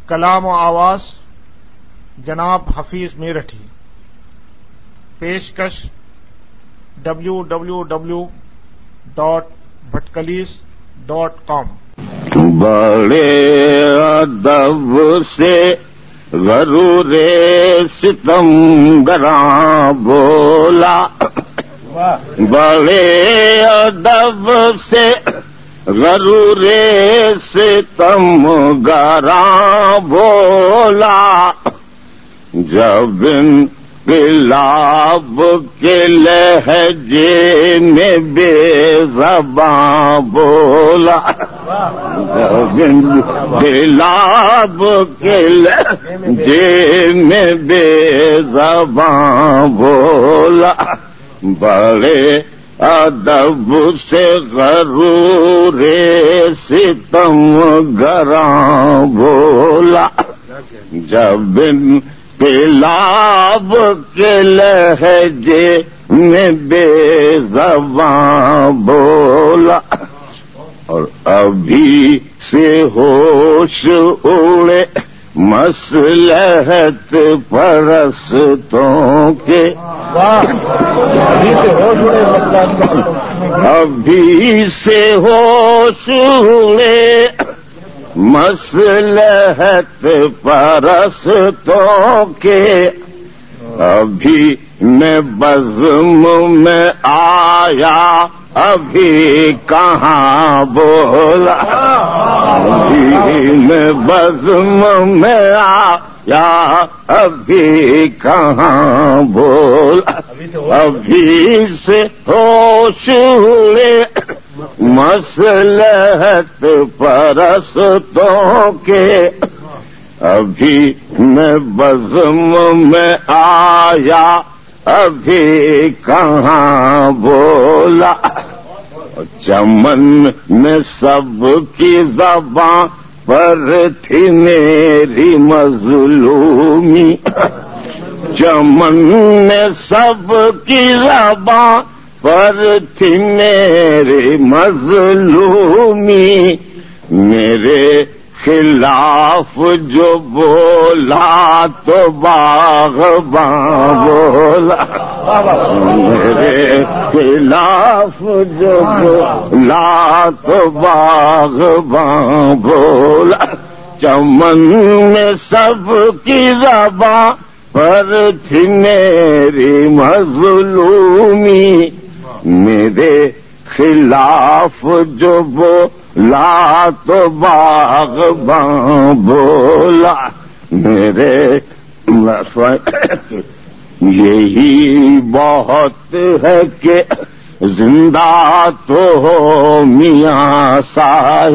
کلام و آواز جناب حفیظ میرٹھی. پیشکش www.bhatkalis.com. بڑے ادب سے غرور ستم گراں بولا، بڑے ادب سے غرور ستم گراں بولا، جب انقلاب کے لہجے میں بے زباں بولا، جب انقلاب کے لہجے میں بے زباں بولا، بڑے ادب سے غرور ستم گراں بولا، جب انقلاب کے لہجے میں بے زباں بولا، اور ابھی سے ہوش اڑے مصلحت پرستوں کے، ابھی سے ہوش اڑے مصلحت پرستوں کے، ابھی میں بزم میں آیا ابھی کہاں بولا، ابھی میں بزم میں آیا ابھی کہاں بولا، ابھی سے ہوش اڑے مصلحت پرستوں کے، ابھی میں بزم میں آیا ابھی کہاں بولا، چمن میں سب کی زباں پر تھی میری مظلومی، چمن میں سب کی زباں پر تھی میری مظلومی، میرے خلاف جو بولا تو باغباں بولا، میرے خلاف جو بولا تو باغباں بولا، چمن میں سب کی زباں پر تھی میری مظلومی، میرے خلاف جو بولا تو باغباں بولا، میرے یہی بہت ہے کہ زندہ تو ہو میاں صاحب